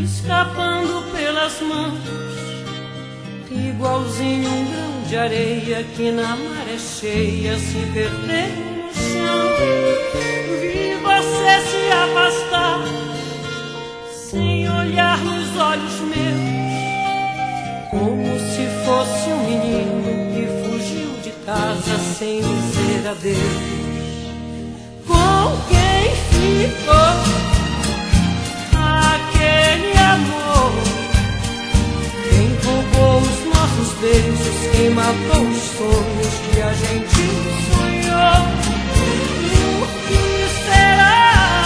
escapando pelas mãos, igualzinho um grão de areia que na maré cheia se perdeu no chão. Vi você se afastar sem olhar nos olhos meus, como se fosse um menino que fugiu de casa sem dizer adeus. Com quem ficou aquele amor? Quem roubou os nossos beijos? Quem matou os sonhos que a gente sonhou? Por que será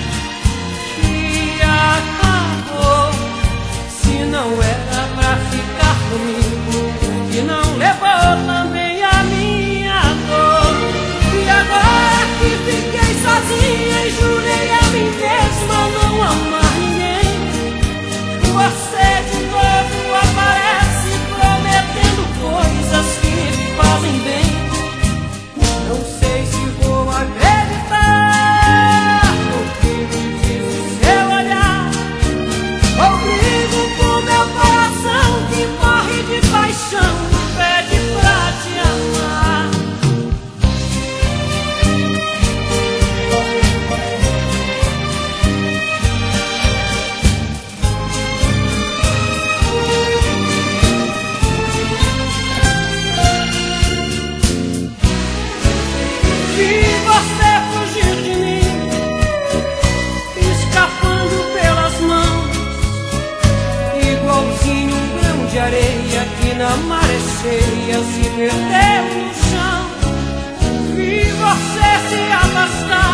que acabou? Se não era pra ficar comigo, que não levou também a minha dor. E agora que fiquei sozinha e jurei a mim mesma não amar ninguém, você de novo aparece prometendo coisas que me fazem bem. Não sei se vou acreditar no que me diz o seu olhar, ou brigo com meu coração que morre de paixão, pede pra te amar. De areia que na maré cheia se perdeu no chão. Vi você se afastar